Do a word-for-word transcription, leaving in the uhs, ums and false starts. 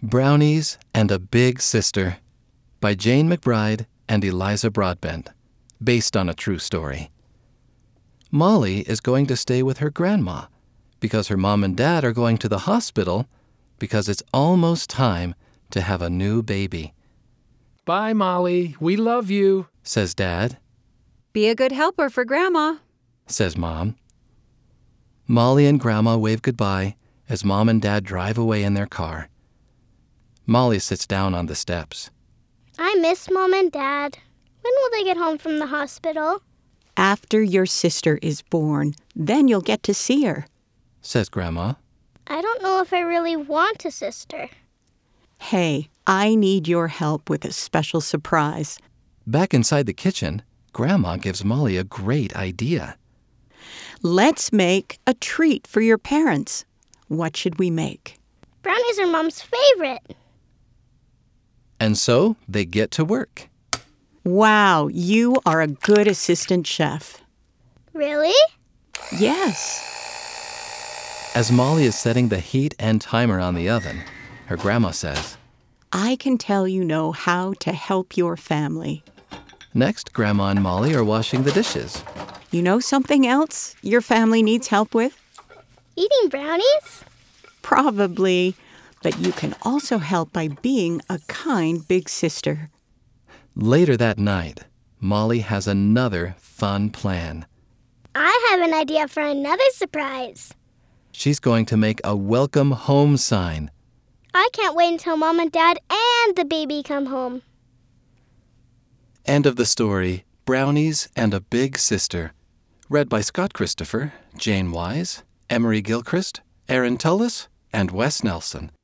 Brownies and a Big Sister by Jane McBride and Eliza Broadbent, based on a true story. Molly is going to stay with her grandma because her mom and dad are going to the hospital because it's almost time to have a new baby. Bye, Molly. We love you, says Dad. Be a good helper for Grandma, says Mom. Molly and Grandma wave goodbye as Mom and Dad drive away in their car. Molly sits down on the steps. I miss Mom and Dad. When will they get home from the hospital? After your sister is born, then you'll get to see her, says Grandma. I don't know if I really want a sister. Hey, I need your help with a special surprise. Back inside the kitchen, Grandma gives Molly a great idea. Let's make a treat for your parents. What should we make? Brownies are Mom's favorite. And so they get to work. Wow, you are a good assistant chef. Really? Yes. As Molly is setting the heat and timer on the oven, her grandma says, I can tell you know how to help your family. Next, Grandma and Molly are washing the dishes. You know something else your family needs help with? Eating brownies? Probably, but you can also help by being a kind big sister. Later that night, Molly has another fun plan. I have an idea for another surprise. She's going to make a welcome home sign. I can't wait until Mom and Dad and the baby come home. End of the story, Brownies and a Big Sister. Read by Scott Christopher, Jane Wise, Emery Gilchrist, Aaron Tullis, and Wes Nelson.